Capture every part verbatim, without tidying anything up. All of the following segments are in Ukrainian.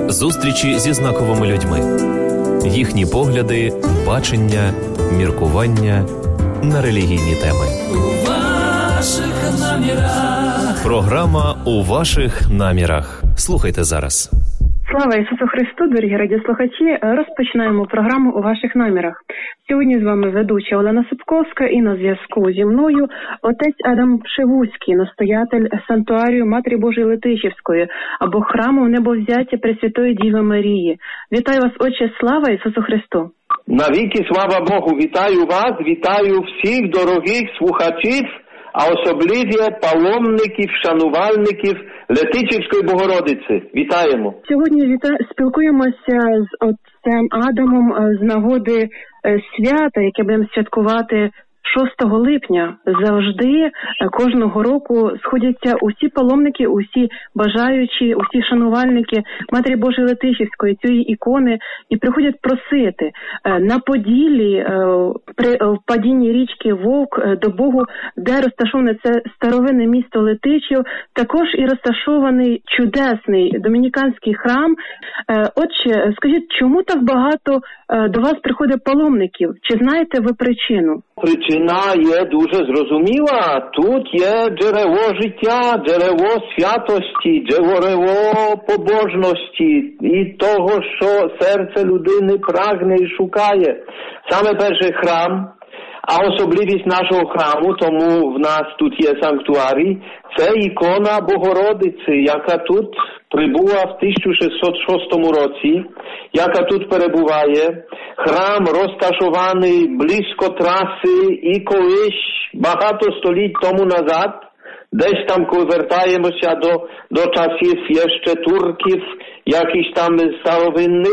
Зустрічі зі знаковими людьми. Їхні погляди, бачення, міркування на релігійні теми. У ваших намірах. Програма «У ваших намірах». Слухайте зараз. Слава Ісусу Христу, дорогі радіослухачі! Розпочинаємо програму «У ваших намірах». Сьогодні з вами ведуча Олена Сапковська і на зв'язку зі мною отець Адам Пшивуцький, настоятель Сантуарію Матері Божої Летичівської або храму Небовзяття Пресвятої Діви Марії. Вітаю вас, Отче, слава Ісусу Христу! Навіки слава Богу! Вітаю вас, вітаю всіх дорогих слухачів, а особливо паломників, шанувальників Летичівської Богородиці. Вітаємо! Сьогодні віта... спілкуємося з отцем Адамом з нагоди свята, яке будемо святкувати шостого липня. Завжди, кожного року сходяться усі паломники, усі бажаючі, усі шанувальники Матері Божої Летичівської, цієї ікони, і приходять просити. На Поділлі, при падінні річки Вовк до Богу, де розташоване це старовинне місто Летичів, також і розташований чудесний домініканський храм. Отче, скажіть, чому так багато до вас приходить паломників? Чи знаєте ви причину? Причина є дуже зрозуміла. Тут є джерело життя, джерело святості, джерело побожності і того, що серце людини прагне і шукає. Саме перший храм, а особливість нашого храму, тому в нас тут є санктуарій, це ікона Богородиці, яка тут прибула в тисяча шістсот шостому році, яка тут перебуває. Храм розташований близько траси і колись багато століть тому назад, десь там, коли вертаємося до, до часів ще турків, якихось там старовинних.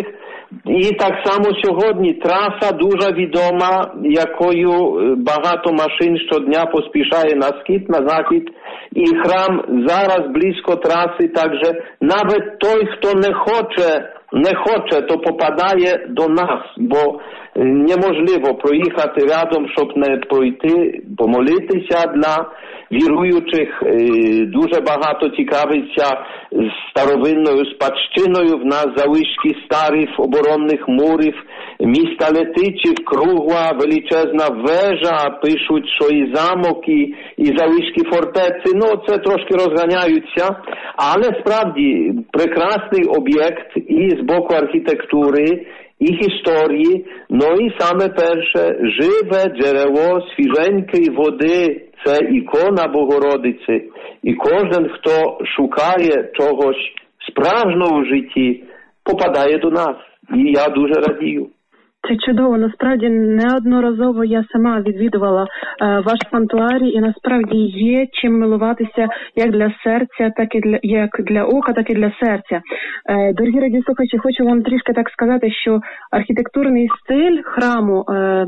І так само сьогодні траса дуже відома, якою багато машин щодня поспішає на схід, на захід. І храм зараз близько траси, також навіть той, хто не хоче, не хоче, то попадає до нас, бо неможливо проїхати рядом, щоб не пройти, помолитися для віруючих. Дуже багато цікавиться старовинною спадщиною. В нас залишки старих оборонних мурів міста Летичів, кругла величезна вежа, пишуть, що і замок, і, і залишки фортеці. Ну, це трошки розганяються, але справді прекрасний об'єкт і з боку архітектури, і історії, ну і саме перше, живе джерело свіженької води, це ікона Богородиці. І кожен, хто шукає чогось справжнього в житті, попадає до нас. І я дуже радію. Це чудово. Насправді, неодноразово я сама відвідувала е, ваш сантуарій, і насправді є чим милуватися як для серця, так і для, як для ока, так і для серця. Е, дорогі радіослухачі, хочу вам трішки так сказати, що архітектурний стиль храму е,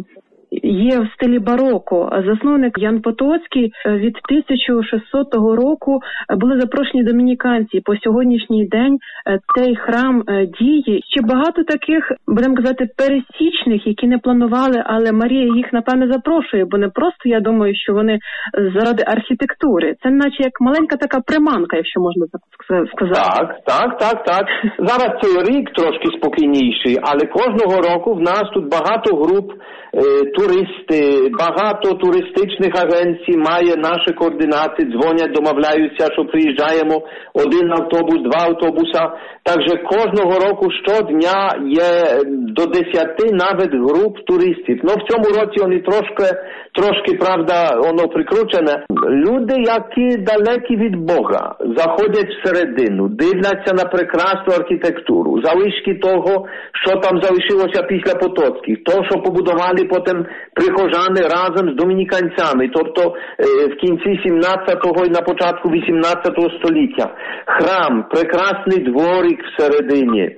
є в стилі бароко. Засновник Ян Потоцький від тисяча шістсотого року були запрошені домініканці. По сьогоднішній день цей храм діє. Ще багато таких, будемо казати, пересічних, які не планували, але Марія їх, напевне, запрошує, бо не просто, я думаю, що вони заради архітектури. Це наче як маленька така приманка, якщо можна так сказати. Так, так, так, так. Зараз цей рік трошки спокійніший, але кожного року в нас тут багато груп туристи, багато туристичних агенцій має наші координати, дзвонять, домовляються, що приїжджаємо один автобус, два автобуса. Також кожного року щодня є до десяти навіть груп туристів. Ну, в цьому році вони трошки, трошки, правда, воно прикручене. Люди, які далекі від Бога, заходять всередину, дивляться на прекрасну архітектуру, залишки того, що там залишилося після Потоцьких, то, що побудували потім прихожани разом з домініканцями, тобто в кінці сімнадцятого і на початку вісімнадцятого століття. Храм, прекрасний дворик всередині,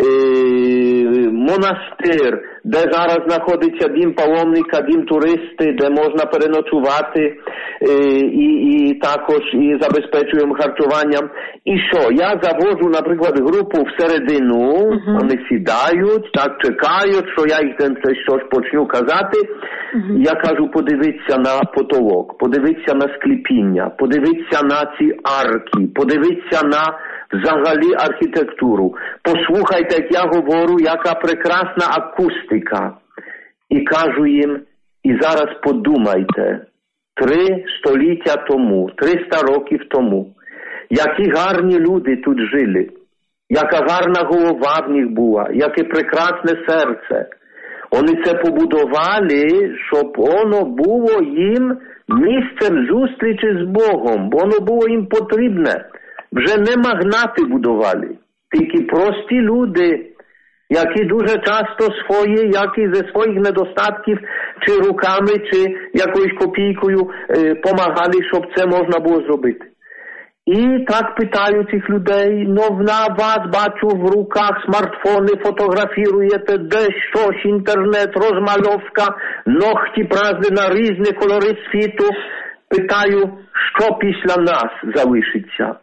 монастир, де зараз знаходиться дім паломника, дім туристи, де можна переночувати і, і також і забезпечуємо харчуванням. І що? Я завожу, наприклад, групу всередину, uh-huh. вони сідають, так чекають, що я їх там щось почну казати. Uh-huh. Я кажу, подивіться на потолок, подивіться на склепіння, подивіться на ці арки, подивіться на взагалі архітектуру. Послухайте, як я говорю, яка прекрасна акустика. І кажу їм, і зараз подумайте, три століття тому, триста років тому, які гарні люди тут жили, яка гарна голова в них була, яке прекрасне серце. Вони це побудували, щоб воно було їм місцем зустрічі з Богом, бо воно було їм потрібне. Вже не магнати будували, тільки прості люди, які дуже часто свої, які зі своїх недостатків, чи руками, чи якоюсь копійкою е, помагали, щоб це можна було зробити. І так питаю цих людей, ну на вас бачу в руках смартфони, фотографіруєте, десь щось, інтернет, розмальовка, ногті праздні на різні кольори світу. Питаю, що після нас залишиться?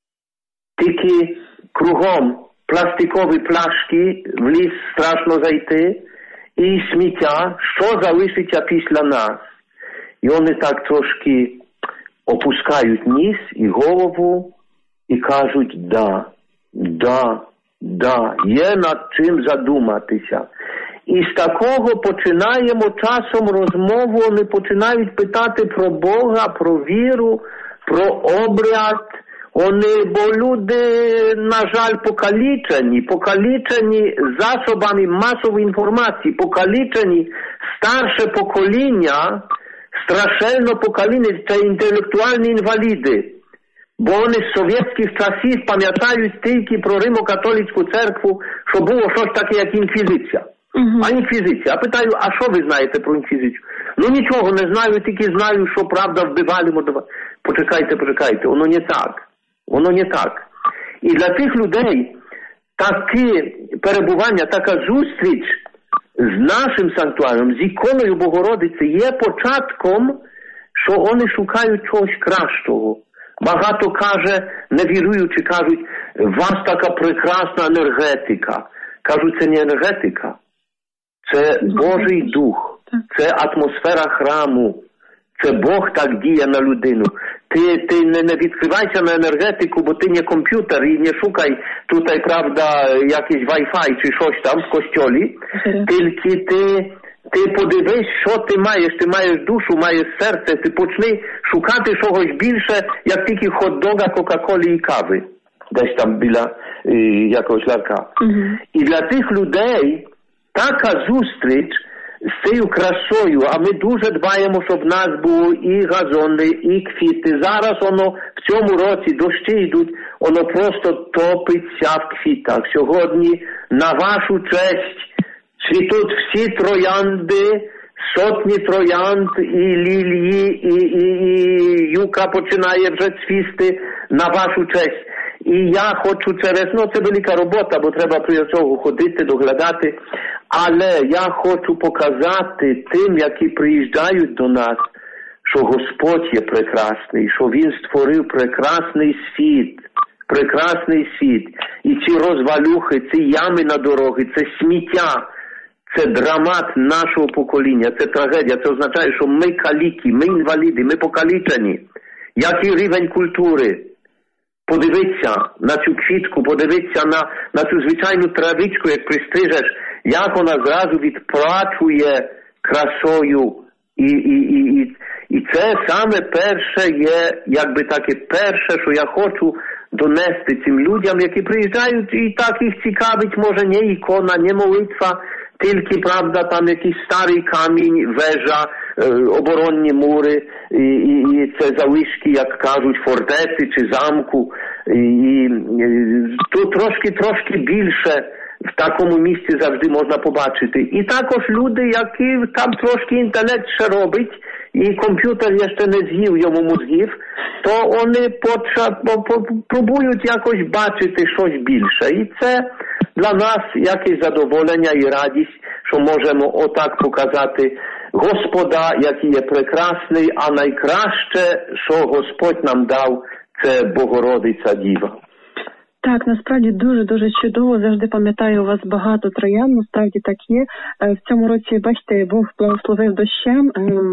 Тільки кругом пластикові пляшки, в ліс страшно зайти, і сміття, що залишиться після нас? І вони так трошки опускають ніс і голову і кажуть, да, да, да, є над чим задуматися. І з такого починаємо часом розмову, вони починають питати про Бога, про віру, про обряд. Вони, бо люди, на жаль, покалічені, покалічені засобами масової інформації, покалічені старше покоління, страшенно покоління, це інтелектуальні інваліди. Бо вони з совєтських часів пам'ятають тільки про Римо-католицьку церкву, що було щось таке, як інквізиція. Uh-huh. А інквізиція. А питаю, а що ви знаєте про інквізицію? Ну нічого не знаю, тільки знаю, що правда вбивали, модували. Почекайте, почекайте, воно не так. Воно не так. І для тих людей таке перебування, така зустріч з нашим санктуарієм, з іконою Богородиці є початком, що вони шукають чогось кращого. Багато каже, невіруючи, кажуть, у вас така прекрасна енергетика. Кажуть, це не енергетика, це Божий Дух, це атмосфера храму, це Бог так діє на людину. Ти, ти не, не відкривайся на енергетику, бо ти не комп'ютер і не шукай тут, правда, якийсь Wi-Fi чи щось там в костьолі. Okay. Тільки ти, ти подивись, що ти маєш. Ти маєш душу, маєш серце. Ти почни шукати чогось більше, як тільки хот-дога, кока-колі і кави. Десь там біля е, якогось ларка. Uh-huh. І для тих людей така зустріч з цією красою, а ми дуже дбаємо, щоб в нас було і газони, і квіти. Зараз воно в цьому році дощі йдуть, воно просто топиться в квітах. Сьогодні на вашу честь цвітуть всі троянди, сотні троянд, і лілії, і, і, і юка починає вже цвісти на вашу честь. І я хочу через, ну це велика робота, бо треба при цього ходити, доглядати, але я хочу показати тим, які приїжджають до нас, що Господь є прекрасний, що Він створив прекрасний світ, прекрасний світ. І ці розвалюхи, ці ями на дороги, це сміття, це драмат нашого покоління, це трагедія. Це означає, що ми каліки, ми інваліди, ми покалічені. Який рівень культури? Подивіться на цю квітку, подивіться на, на цю звичайну травичку, як пристрижеш, як вона зразу відпрацює красою. І, і, і, і, і це саме перше є, якби таке перше, що я хочу донести цим людям, які приїжджають, і так їх цікавить, може, не ікона, не молитва, тільки, правда, там якийсь старий камінь, вежа, е, оборонні мури, і, і, і це залишки, як кажуть, фортеці чи замку. І, і, і тут трошки-трошки більше в такому місці завжди можна побачити. І також люди, які там трошки інтернет ще робить, і комп'ютер ще не з'їв йому мозгів, то вони поча, пробують якось бачити щось більше. І це для нас якесь задоволення і радість, що можемо отак показати Господа, який є прекрасний, а найкраще, що Господь нам дав, це Богородиця Діва. Так, насправді дуже-дуже чудово. Завжди пам'ятаю, у вас багато троян, насправді так є. В цьому році, бачите, Бог благословив дощем.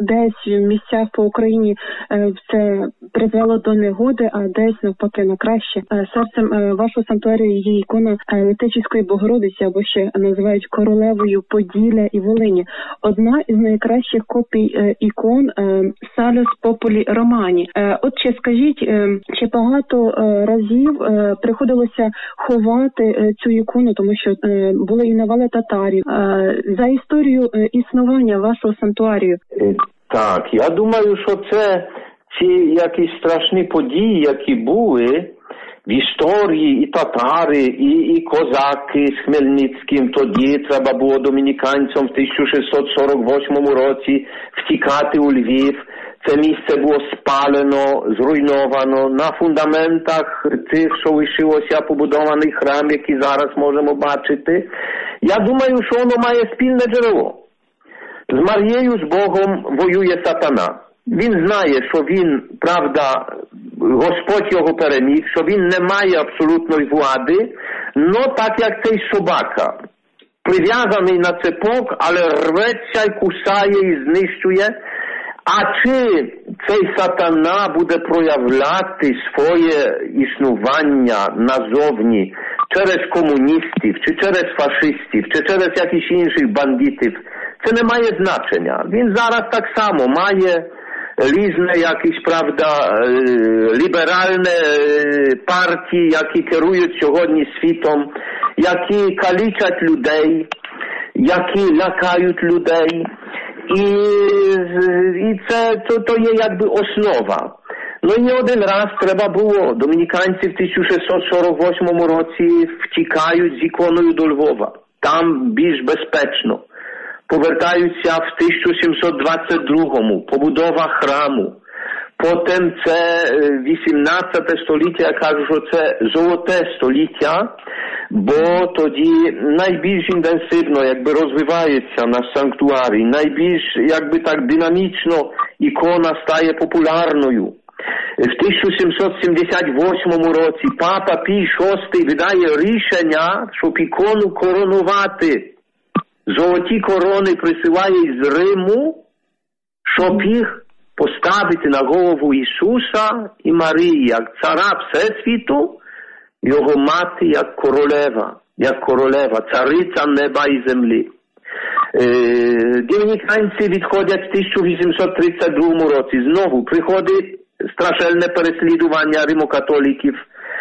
десь в місцях по Україні це призвело до негоди, а десь навпаки на краще. Серцем вашого санктуарію є ікона Летичівської Богородиці, або ще називають королевою Поділля і Волині. Одна із найкращих копій ікон Salus Populi Romani. От чи скажіть, чи багато разів приходилося ховати цю ікону, тому що були і навали татарів, за історію існування вашого санктуарію? Так, я думаю, що це ці якісь страшні події, які були в історії, і татари, і, і козаки з Хмельницьким, тоді треба було домініканцям в тисяча шістсот сорок восьмому році втікати у Львів. Це місце було спалено, зруйновано. На фундаментах цих, що лишилося, побудований храм, який зараз можемо бачити. Я думаю, що воно має спільне джерело. З Марією, з Богом воює сатана. Він знає, що він, правда, Господь його переміг, що він не має абсолютної влади, но так як цей собака, прив'язаний на цепок, але рветься й кусає і знищує. А чи цей сатана буде проявляти своє існування назовні через комуністів, чи через фашистів, чи через якихось інших бандитів, це не має значення. Він зараз так само має різне якісь, правда, ліберальне партії, які керують сьогодні світом, які калічать людей, які лякають людей. І, і це то, то є якби основа. Ну і не один раз треба було. Домініканці в тисяча шістсот сорок восьмому році втікають з іконою до Львова. Там більш безпечно. Повертаються в тисяча сімсот двадцять другому, побудова храму. Потім це вісімнадцяте століття, я кажу, що це золоте століття, бо тоді найбільш інтенсивно якби розвивається наш санктуарій, найбільш якби так динамічно ікона стає популярною. В тисяча сімсот сімдесят восьмому році папа Пій шостий видає рішення, щоб ікону коронувати. Золоті корони присилає із Риму, щоб їх поставити на голову Ісуса і Марії, як цара Всесвіту, його мати як королева, як королева, цариця неба і землі. Е, домініканці відходять в тисяча вісімсот тридцять другому році. Знову приходить страшенне переслідування римокатоликів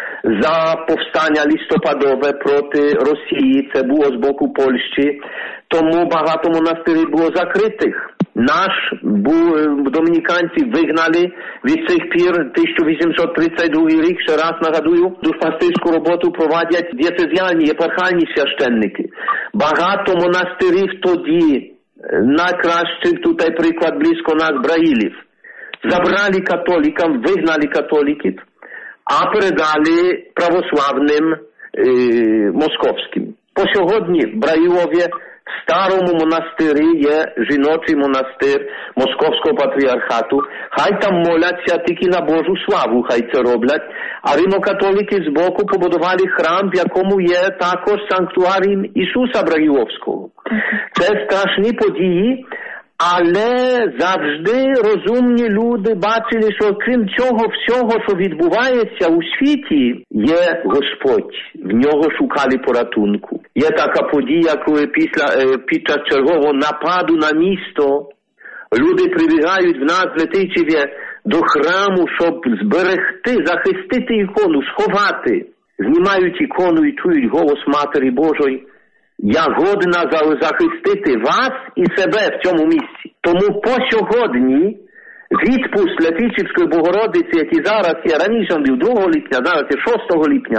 за повстання листопадове проти Росії. Це було з боку Польщі. Тому багато монастирів було закритих. Наш був, домініканці вигнали від цих пір тисяча вісімсот тридцять другий рік, ще раз нагадую, душпастирську роботу проводять дієцезіальні, єпархальні священники. Багато монастирів тоді, найкращий тут приклад близько нас Браїлів, забрали католикам, вигнали католиків, а передали православним е, московським. По сьогодні в Браїлові в старому монастирі є жіночий монастир Московського патріархату. Хай там моляться тільки на Божу славу, хай це роблять. А римокатолики збоку побудували храм, в якому є також санктуарій Ісуса Браїловського. Це страшні події, але завжди розумні люди бачили, що крім цього всього, що відбувається у світі, є Господь. В нього шукали порятунку. Є така подія, коли після, під час чергового нападу на місто люди прибігають в нас в Летичеві до храму, щоб зберегти, захистити ікону, сховати. Знімають ікону і чують голос Матері Божої. Я годна захистити вас і себе в цьому місці. Тому по сьогодні відпуск Летичівської Богородиці, який зараз є, раніше був другого липня, зараз є шостого липня,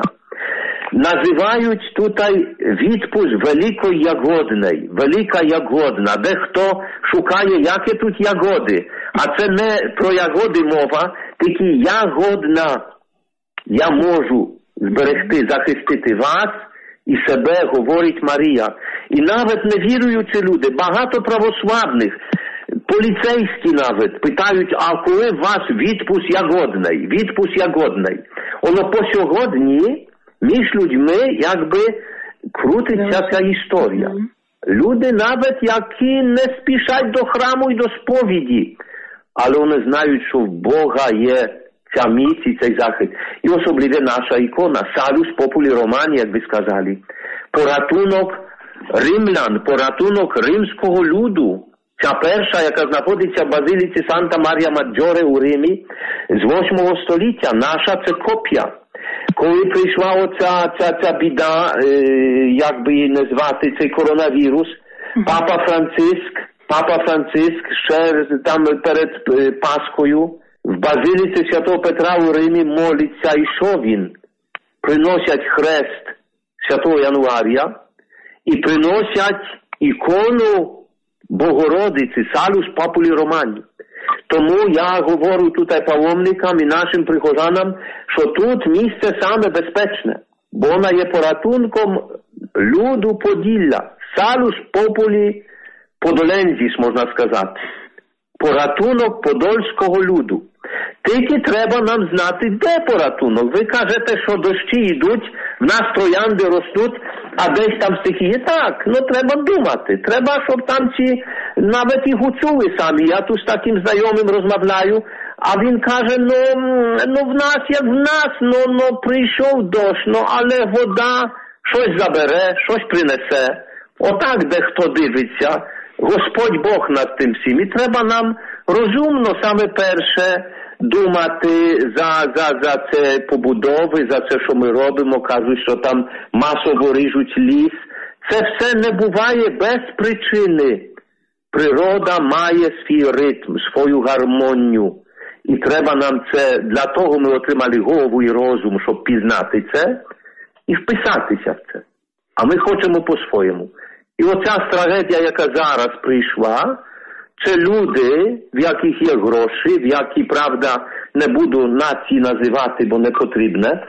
називають тут відпуск Великої Ягодної, Велика Ягодна, де хто шукає, які тут ягоди. А це не про ягоди мова, тільки ягодна. Я можу зберегти, захистити вас і себе, говорить Марія. І навіть невіруючі люди, багато православних, поліцейські навіть, питають, а коли у вас відпуск ягодний, відпуск ягодний. Воно по сьогодні між людьми якби крутиться ця історія. Люди навіть, які не спішать до храму і до сповіді, але вони знають, що в Бога є ця міць і цей захист. І особливо наша ікона, Salus Populi Romani, як ви сказали. Порятунок римлян, порятунок римського люду. Ця перша, яка знаходиться в базиліці Санта Марія Маджоре у Римі з восьмого століття, наша це копія. Коли прийшла оця ця, ця біда, е, як би її назвати, цей коронавірус, mm-hmm. Папа Франциск, Папа Франциск ще там перед е, Пасхою в базиліці Святого Петра у Римі молиться, і що він? Приносять хрест Святого Януарія і приносять ікону Богородиці, Salus Populi Romani. Тому я говорю тут паломникам і нашим прихожанам, що тут місце саме безпечне, бо вона є порятунком люду Поділля. Salus Populi Podolensis, можна сказати. Порятунок подольського люду. Тільки треба нам знати, де порятунок. Ви кажете, що дощі йдуть, в нас троянди ростуть, а десь там стихії. Так, ну треба думати. Треба, щоб там ці навіть і гуцули самі. Я тут з таким знайомим розмовляю, а він каже, ну, ну в нас як в нас, ну, ну прийшов дощ, ну але вода щось забере, щось принесе. Отак дехто дивиться. Господь Бог над тим всім. І треба нам розумно саме перше думати за, за, за це побудови, за це, що ми робимо. Кажуть, що там масово ріжуть ліс. Це все не буває без причини. Природа має свій ритм, свою гармонію. І треба нам це, для того ми отримали голову і розум, щоб пізнати це і вписатися в це. А ми хочемо по-своєму. І оця трагедія, яка зараз прийшла, це люди, в яких є гроші, в які, правда, не буду нації називати, бо не потрібне,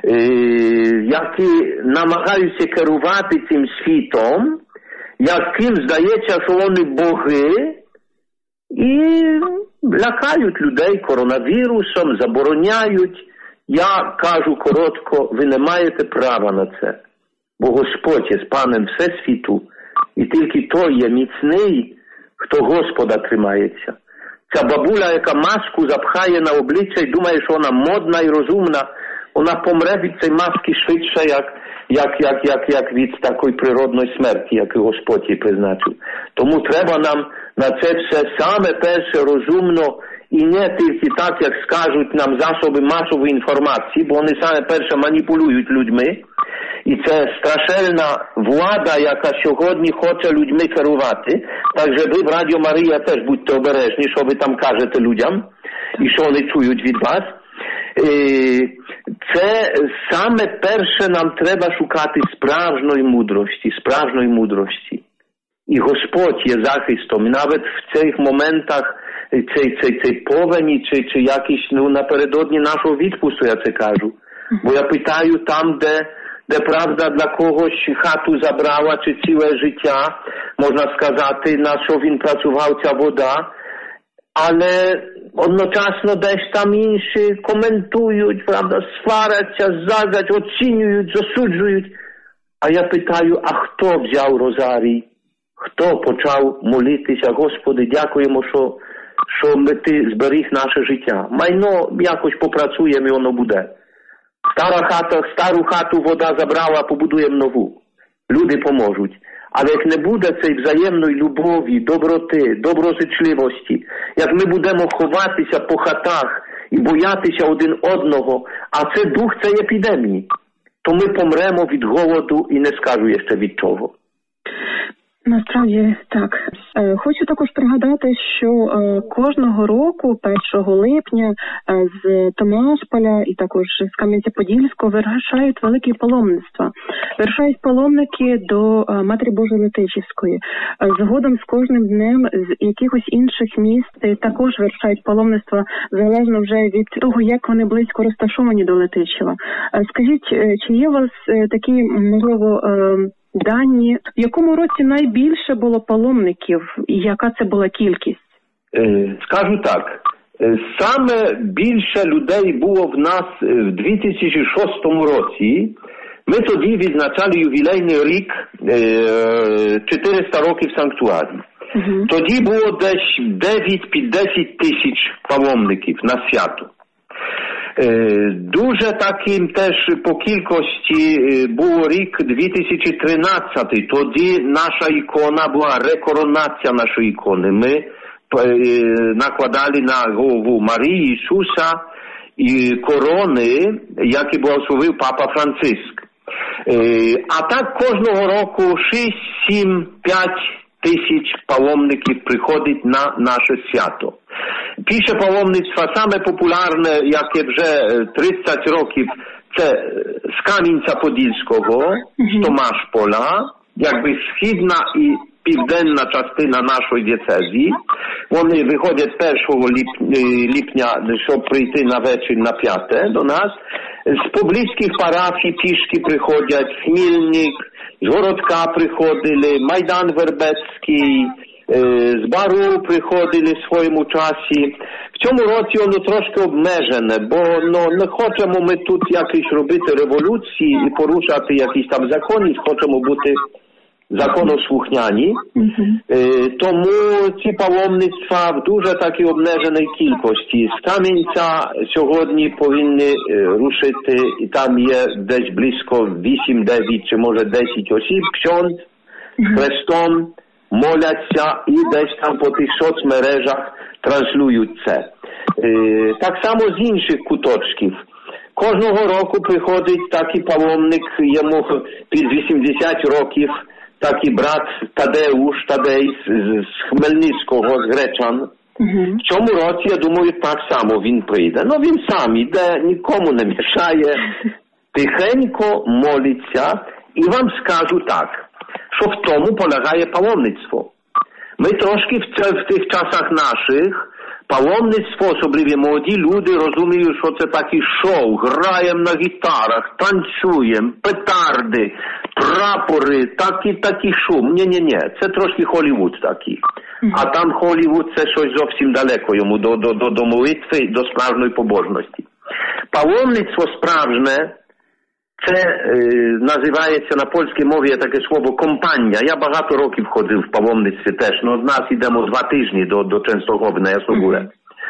які намагаються керувати цим світом, яким здається, що вони боги, і лякають людей коронавірусом, забороняють. Я кажу коротко, ви не маєте права на це, бо Господь є з Паном Всесвіту, і тільки той є міцний, хто Господа тримається. Ця бабуля, яка маску запхає на обличчя і думає, що вона модна і розумна, вона помре від цієї маски швидше, як, як, як, як, як від такої природної смерті, яку Господь їй призначив. Тому треба нам на це все саме перше розумно і не тільки так, як скажуть нам засоби масової інформації, бо вони саме перше маніпулюють людьми. І це страшенна влада, яка сьогодні хоче людьми керувати. Так що ви в Радіо Марія теж будьте обережні, що ви там кажете людям і що вони чують від вас. Це саме перше нам треба шукати справжньої мудрості, справжньої мудрості. І Господь є захистом. І навіть в цих моментах цей, цей, цей повені чи, чи якісь, ну, напередодні нашого відпусту, я це кажу. Бо я питаю там, де де, правда, для когось хату забрала, чи ціле життя, можна сказати, на що він працював ця вода, але одночасно десь там інші коментують, правда, сваряться, зазять, оцінюють, засуджують. А я питаю, а хто взяв розарій? Хто почав молитися? Господи, дякуємо, що, що ми ти зберіг наше життя. Майно якось попрацюємо і воно буде. Стара хата, стару хату вода забрала, побудуємо нову. Люди поможуть. Але як не буде цієї взаємної любові, доброти, доброзичливості, як ми будемо ховатися по хатах і боятися один одного, а це дух цієї епідемії, то ми помремо від голоду і не скажу ще від чого. Насправді так. Хочу також пригадати, що кожного року, першого липня, з Томашполя і також з Кам'янця-Подільського вирушають великі паломництва. Вирушають паломники до Матері Божої Летичівської. Згодом з кожним днем з якихось інших міст також вирушають паломництва, залежно вже від того, як вони близько розташовані до Летичева. Скажіть, чи є у вас такі, можливо, дані, в якому році найбільше було паломників і яка це була кількість? Скажу так, саме більше людей було в нас в дві тисячі шостому році, Ми тоді відзначали ювілейний рік чотириста років санктуарії. Uh-huh. Тоді було десь дев'ять-десять тисяч паломників на свято. Дуже таким теж по кількості був рік дві тисячі тринадцятий. Тоді наша ікона була рекоронація нашої ікони. Ми накладали на голову Марії Ісуса і корони, які благословив Папа Франциск. А так кожного року шість, сім, п'ять тисяч паломників приходить на наше свято. Піше паломництво саме популярне, яке вже тридцять років, це з Кам'янця-Подільського, з Томашполя, якби східна і південна частина нашої дієцезії. Вони виходять першого липня, щоб прийти на вечір на п'яте до нас. З поблизьких парафій пішки приходять, Хмільник, з Городка приходили, Майдан Вербецький, з Бару приходили в своєму часі. В цьому році воно трошки обмежене, бо ну, не хочемо ми тут якісь робити революції і порушати якісь там закони, хочемо бути законослухняні. Mm-hmm. Е, тому ці паломництва в дуже такій обмеженій кількості. З Кам'янця сьогодні повинні е, рушити, і там є десь близько вісім-дев'ять чи може десять осіб, ксьонд, mm-hmm. хрестом, моляться і десь там по тих соцмережах транслюють це. Е, так само з інших куточків. Кожного року приходить такий паломник, йому під вісімдесят років, такий брат Тадеуш, Тадей з Хмельницького, з Гречан. Uh-huh. В цьому році, я думаю, так само він прийде. Ну, він сам іде, нікому не мішає, тихенько молиться. І вам скажу так, що в тому полягає паломництво. Ми трошки в, це, в тих часах наших паломництво, особливо молоді люди, розуміють, що це такий шоу, граємо на гітарах, танцюємо, петарди, прапори, такий такий шум. Ні-ні-ні, це трошки Холлівуд такий. Mm-hmm. А там Холлівуд це щось зовсім далеко йому до, до, до, до молитви, до справжньої побожності. Паломництво справжнє, це е, називається на польській мові є таке слово компанія. Я багато років ходив в паломництві теж, но з нас йдемо два тижні до, до Częstochowy на Ясогórę.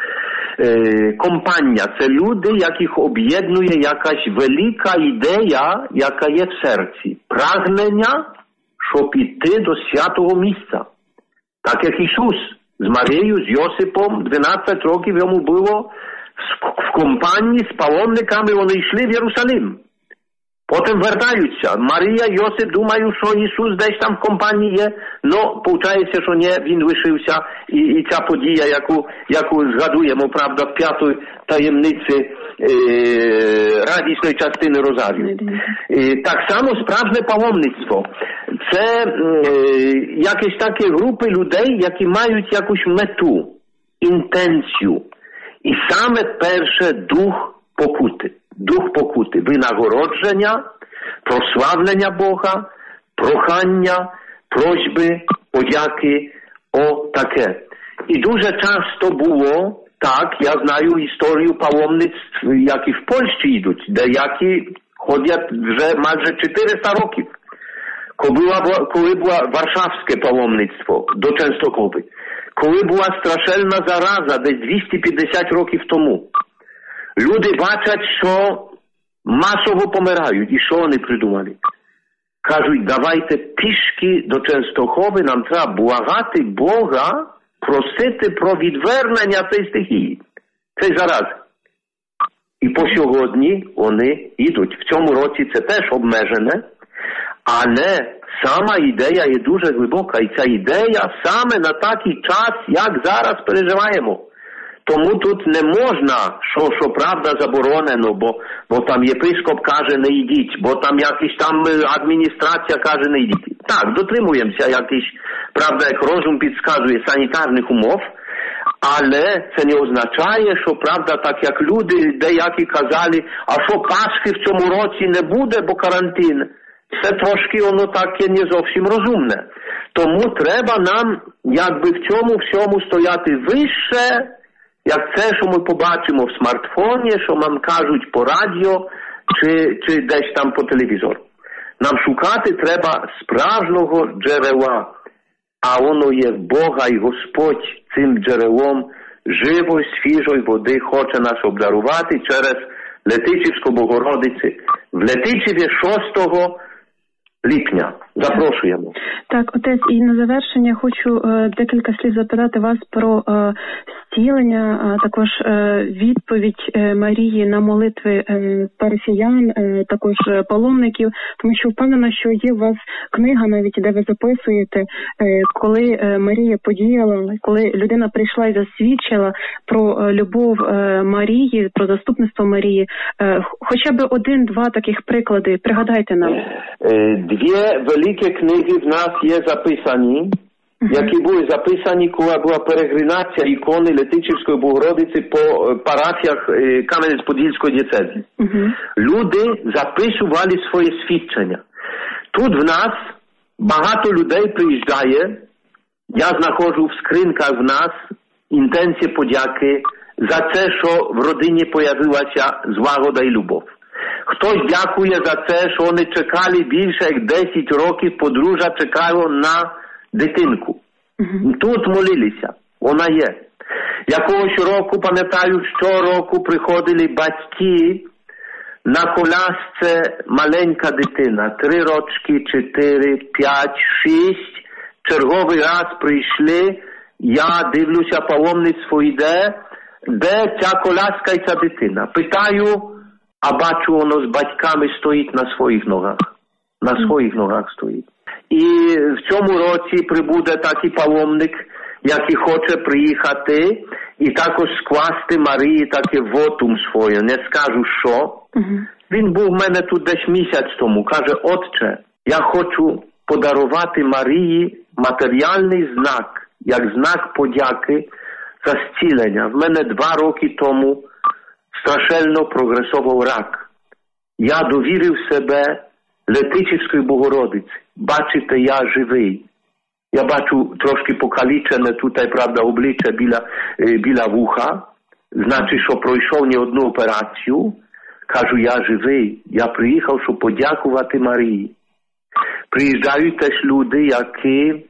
Е, компанія – це люди, яких об'єднує якась велика ідея, яка є в серці. Прагнення, щоб іти до святого місця. Так як Ісус з Марією, з Йосипом, дванадцять років йому було, в компанії з паломниками вони йшли в Єрусалим. Потім вертаються. Марія, Йосип думають, що Ісус десь там в компанії є, но получається, що ні, він лишився. І, і ця подія, яку, яку згадуємо, правда, в п'ятій таємниці е, радісної частини Розарію. Е, так само справжнє паломництво. Це е, якісь такі групи людей, які мають якусь мету, інтенцію. І саме перше дух покути. Дух покути, винагородження, прославлення Бога, прохання, просьби, подяки, о таке. І дуже часто було так, я знаю історію паломництв, які в Польщі йдуть, деякі ходять вже майже чотириста років. Коли було, коли було Варшавське паломництво до Częstochowy, коли була страшенна зараза, десь двісті п'ятдесят років тому. Люди бачать, що масово помирають. І що вони придумали? Кажуть, давайте пішки до Częstochowy, нам треба благати Бога, просити про відвернення цієї стихії. Це зараз. І по сьогодні вони йдуть. В цьому році це теж обмежене, але сама ідея є дуже глибока. І ця ідея саме на такий час, як зараз переживаємо. Тому тут не можна, що, що правда заборонено, бо, бо там єпископ каже не йдіть, бо там якась там адміністрація каже не йдіть. Так, дотримуємося якийсь, правда, як розум підказує санітарних умов, але це не означає, що правда, так як люди деякі казали, а що Пасхи в цьому році не буде, бо карантин. Це трошки воно таке не зовсім розумне. Тому треба нам якби в цьому всьому стояти вище, як це, що ми побачимо в смартфоні, що нам кажуть по радіо, чи, чи десь там по телевізору. Нам шукати треба справжнього джерела, а воно є Бога, і Господь цим джерелом живої, свіжої води хоче нас обдарувати через Летичівську Богородиці в Летичеві шостого липня. Запрошуємо. Так, отець, і на завершення хочу е, декілька слів запитати вас про е, зцілення, а також е, відповідь е, Марії на молитви е, парафіян, е, також е, паломників, тому що впевнена, що є у вас книга навіть, де ви записуєте, е, коли е, Марія подіяла, коли людина прийшла і засвідчила про е, любов е, Марії, про заступництво Марії. Е, хоча б один-два таких приклади, пригадайте нам. Дві великі книги в нас є записані, які були записані, коли була перегринація ікони Летичівської Богородиці по парафіях Кам'янець-Подільської дієцези. Uh-huh. Люди записували своє свідчення. Тут в нас багато людей приїжджає, я знаходжу в скринках в нас інтенції подяки за те, що в родині появилася злагода і любов. Хтось дякує за це, що вони чекали більше як десять років, подружжя чекало на дитинку. Uh-huh. Тут молилися, вона є. Якогось року, пам'ятаю, щороку приходили батьки, на колясці маленька дитина, три рочки, чотири, п'ять, шість. Черговий раз прийшли, я дивлюся, паломництво йде, де ця коляска і ця дитина. Питаю, а бачу, воно з батьками стоїть на своїх ногах. На своїх ногах стоїть. І в цьому році прибуде такий паломник, який хоче приїхати і також скласти Марії таке вотум своє, не скажу що. Uh-huh. Він був в мене тут десь місяць тому, каже, отче, я хочу подарувати Марії матеріальний знак, як знак подяки за зцілення. В мене два роки тому страшенно прогресував рак. Я довірив себе Летичівської Богородиці. Бачите, я живий. Я бачу трошки покалічене тут, правда, обличчя біля, біля вуха. Значить, що пройшов не одну операцію. Кажу, я живий. Я приїхав, щоб подякувати Марії. Приїжджають теж люди, які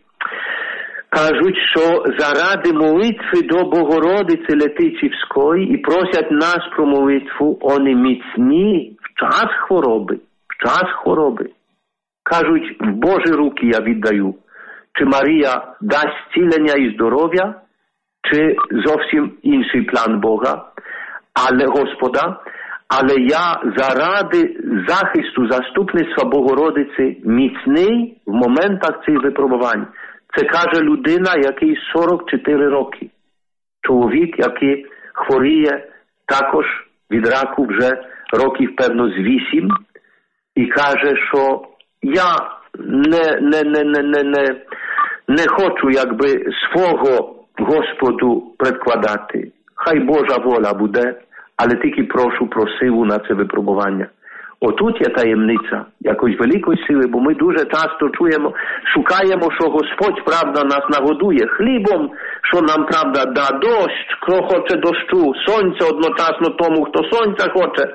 кажуть, що заради молитви до Богородиці Летичівської і просять нас про молитву, вони міцні в час хвороби. В час хвороби. Кажуть, в Божі руки я віддаю. Чи Марія дасть зцілення і здоров'я, чи зовсім інший план Бога, але Господа. Але я заради захисту, заступництва Богородиці міцний в моментах цих випробувань. Це каже людина, який сорок чотири роки. Чоловік, який хворіє також від раку вже років, певно, з вісім. І каже, що я не, не, не, не, не, не, не хочу, якби, свого Господу предкладати. Хай Божа воля буде, але тільки прошу про силу на це випробування. Отут є таємниця якоїсь великої сили, бо ми дуже часто чуємо, шукаємо, що Господь, правда, нас нагодує хлібом, що нам, правда, да дощ, хто хоче дощу, сонце одночасно тому, хто сонця хоче,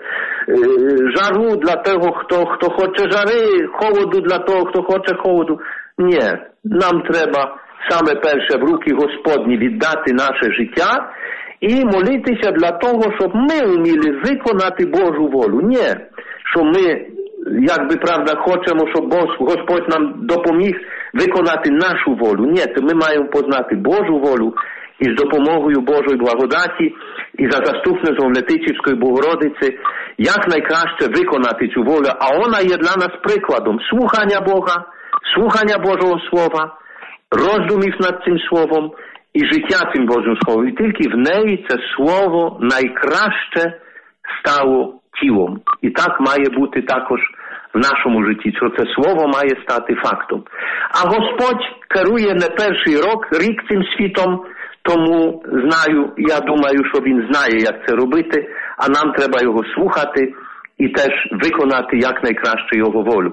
жару для того, хто, хто хоче жари, холоду для того, хто хоче холоду. Ні, нам треба саме перше в руки Господні віддати наше життя і молитися для того, щоб ми вміли виконати Божу волю. Ні, що ми, якби, правда, хочемо, щоб Господь нам допоміг виконати нашу волю. Ні, то ми маємо познати Божу волю і з допомогою Божої благодаті і за заступництвом Летичівської Богородиці якнайкраще виконати цю волю. А вона є для нас прикладом слухання Бога, слухання Божого Слова, роздумів над цим Словом і життя цим Божим Словом. І тільки в неї це Слово найкраще стало тілом. І так має бути також в нашому житті, що це Слово має стати фактом. А Господь керує не перший рок, рік цим світом, тому знаю, я думаю, що Він знає, як це робити, а нам треба Його слухати і теж виконати якнайкраще Його волю.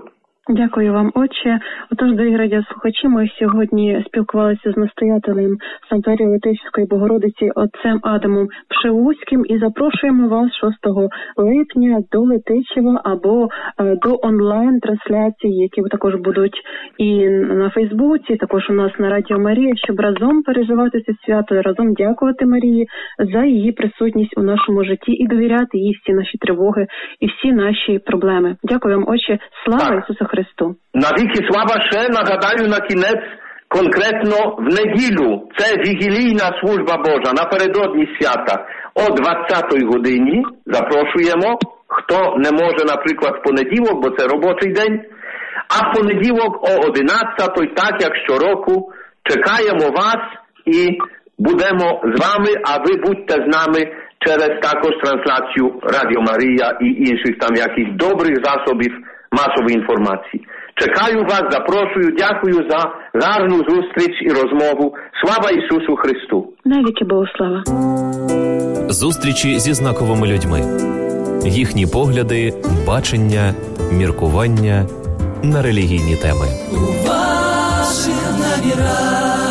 Дякую вам, отче. Отож, дорогі радіослухачі, ми сьогодні спілкувалися з настоятелем санаторію Летичівської Богородиці отцем Адамом Пшивуцьким і запрошуємо вас шостого липня до Летичева або е, до онлайн-трансляцій, які також будуть і на Фейсбуці, також у нас на Радіо Марія, щоб разом переживати це свято і разом дякувати Марії за її присутність у нашому житті і довіряти їй всі наші тривоги і всі наші проблеми. Дякую вам, отче. Слава Так. Ісусу Христу! Навіки слава ще нагадаю на кінець конкретно в неділю. Це вігілійна служба Божа напередодні свята о двадцятій годині. Запрошуємо, хто не може, наприклад, в понеділок, бо це робочий день, а в понеділок о одинадцятій, так як щороку, чекаємо вас і будемо з вами, а ви будьте з нами через також трансляцію Радіо Марія і інших там якихось добрих засобів масової інформації. Чекаю вас, запрошую, дякую за гарну зустріч і розмову. Слава Ісусу Христу! Навіки Богу слава! Зустрічі зі знаковими людьми. Їхні погляди, бачення, міркування на релігійні теми. У ваших намірах.